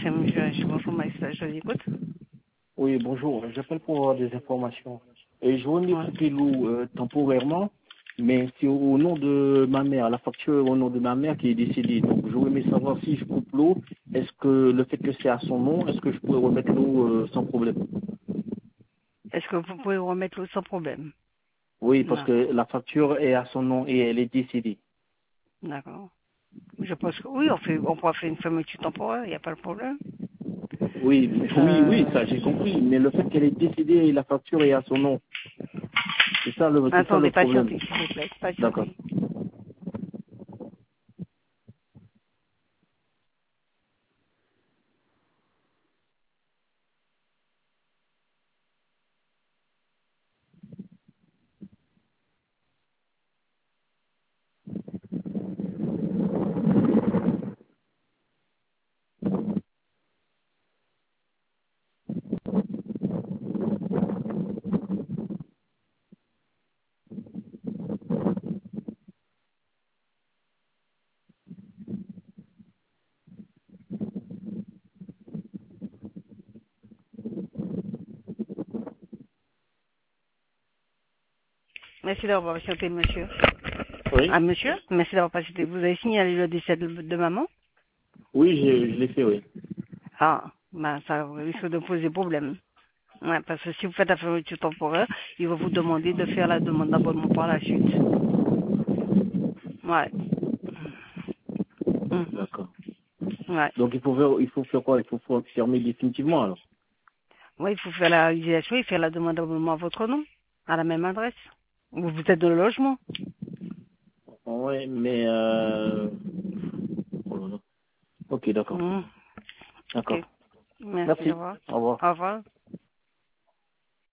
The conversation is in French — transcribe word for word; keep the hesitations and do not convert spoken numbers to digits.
c'est monsieur. Je bonjour, Maïssa, je vous écoute. Oui, bonjour. J'appelle pour avoir des informations. Et je voulais Ouais. couper l'eau euh, temporairement, mais c'est au, au nom de ma mère. La facture est au nom de ma mère qui est décédée. Donc, je voulais savoir si je coupe l'eau, est-ce que le fait que c'est à son nom, est-ce que je pourrais remettre l'eau euh, sans problème? Est-ce que vous pouvez remettre l'eau sans problème? Oui, parce D'accord. que la facture est à son nom et elle est décédée. D'accord. Je pense que oui, on fait, on pourra faire une fermeture temporaire, il n'y a pas de problème. Oui, mais- oui, oui, Euh, ça j'ai compris. Mais le fait qu'elle est décédée et la facture est à son nom, c'est ça le, c'est ça le attendez, problème. patientez, s'il vous plaît, D'accord. patientez. Merci d'avoir patienté, monsieur. Oui. Ah, monsieur, merci d'avoir patienté. Vous avez signalé le décès de, de maman? Oui, je, je l'ai fait, oui. Ah, ben, ça risque de poser problème. Ouais, parce que si vous faites la fermeture temporaire, il va vous demander de faire la demande d'abonnement par la suite. Ouais. Mhm. D'accord. Ouais. Donc il faut faire, il faut faire quoi? Il faut faut fermer définitivement alors. Ouais, il faut faire la résiliation et faire la demande d'abonnement à votre nom, à la même adresse. Vous vous êtes dans le logement. Ouais, mais euh... oh là là. Ok, d'accord. Mhm. Ok. D'accord. Merci, au Merci. revoir. Au revoir. Au revoir.